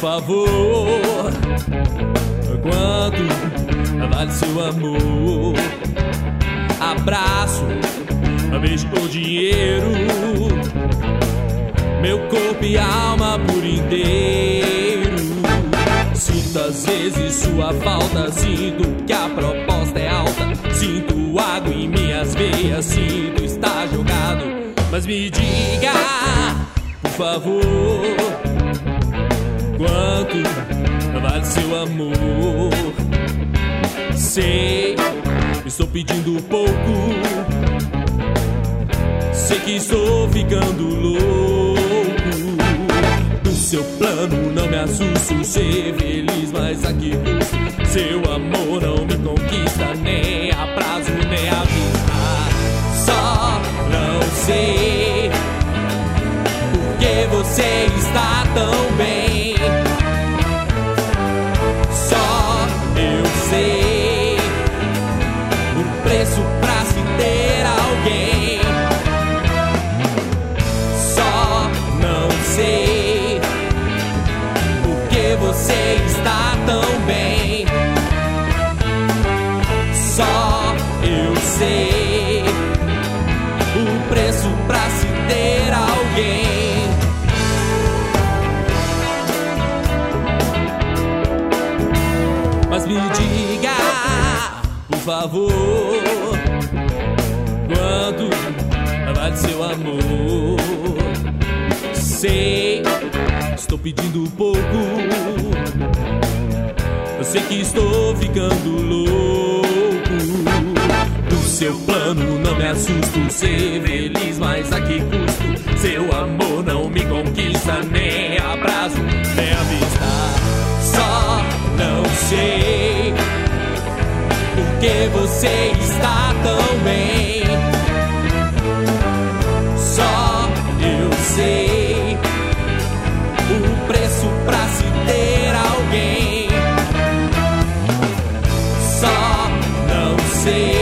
favor, quanto vale seu amor? Abraço, beijo ou dinheiro, meu corpo e alma por inteiro. Sinto às vezes sua falta, sinto que a proposta é alta, sinto água em minhas veias, sinto estar jogado. Mas me diga, por favor, quanto vale seu amor? Sei, estou pedindo pouco, sei que estou ficando louco. No seu plano não me assusto, ser feliz, mas a que custo? Seu amor não me conquista, nem a prazo, nem a vista. Só não sei por que você está tão bem. Só eu sei o preço pra se ter alguém. Só não sei por que você está tão bem. Só eu sei o preço pra se ter alguém. Mas me diga, por favor, quanto vale seu amor? Sei, estou pedindo pouco, eu sei que estou ficando louco. Do seu plano não me assusto, ser feliz, mas a que custo? Seu amor não me conquista, nem abraço, nem a vista. Só não sei por que você está tão bem. Só eu sei o preço pra se ter alguém. Só não sei